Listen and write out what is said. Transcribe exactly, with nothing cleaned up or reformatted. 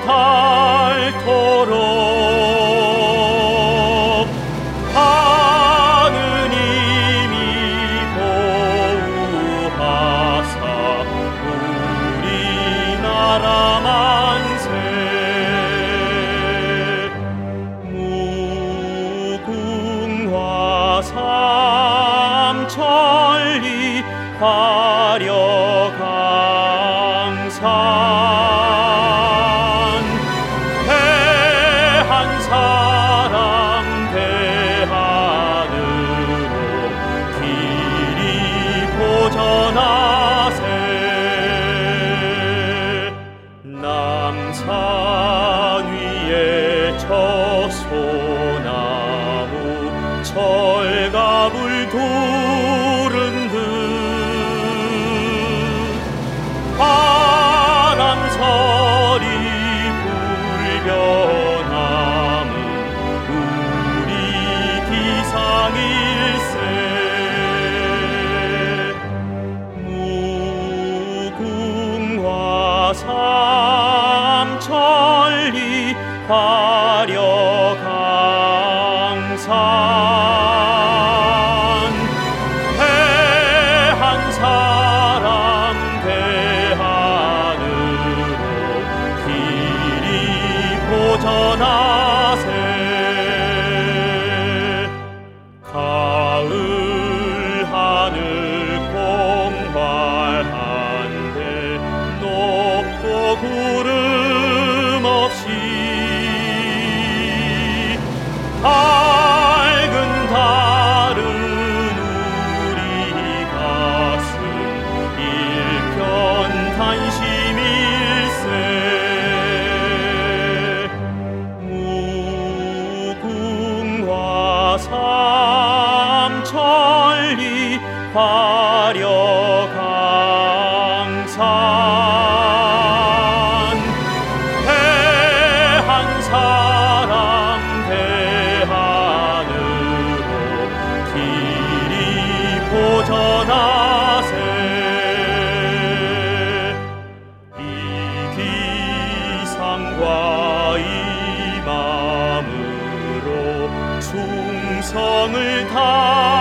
닳도록 하느님이 보호하사 우리나라 만세 무궁화 삼천리 화려강산 대한 사람 대하늘로 길이 보전하세 남산 위에 저소나무 철갑을 두른 듯 바람서리 불변함은 우리 기상일세 무궁화 삼천리 화려강산 대한 사람 대하늘로 길이 보전하세 가을 하늘 공활한데 높고 구름 없이 밝은 달은 우리 가슴 일편 단심일세 무궁화 삼천리 화려강산 대한 사람 대하늘로 길이 보전하세 이 기상과 이 마음으로 충성을 다